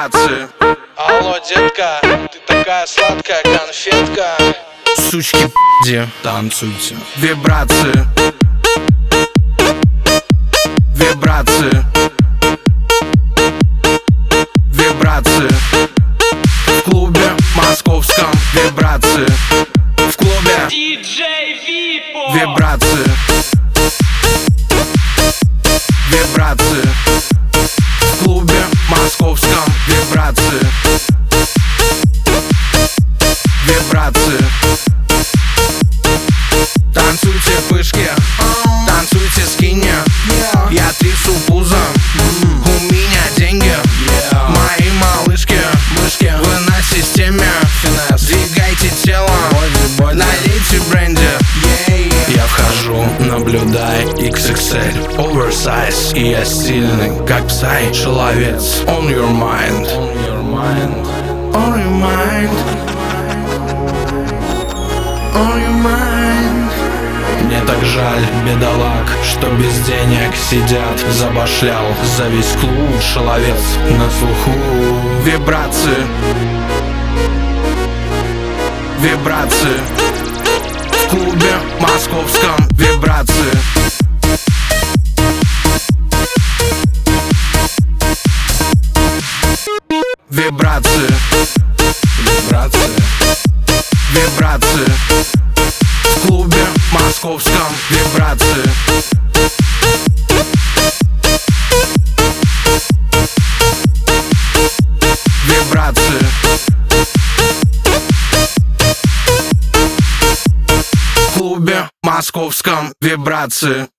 вибрации. Алло, детка, ты такая сладкая конфетка. Сучки, где танцуйте. Вибрации. Вибрации. Вибрации. В клубе московском. Вибрации. В клубе Диджей Випо. вибрации. Вибрации. В клубе московском. Вибрации. Вибрации. Танцуйте пышки, танцуйте скини. Я трясу пузом, у меня деньги. Мои малышки, вы на системе. Двигайте тело, налейте бренди. Я вхожу, наблюдай XXL Oversize, и я стильный, как псай. Человец, on your mind. On your mind. On your mind. Мне так жаль бедолаг, что без денег сидят. Забашлял за весь клуб, шаловец на слуху. Вибрации. Вибрации. В клубе московском. Вибрации. Вибрации. Вибрации. Вибрации. В клубе московском. Вибрации. Вибрации. В клубе московском. Вибрации.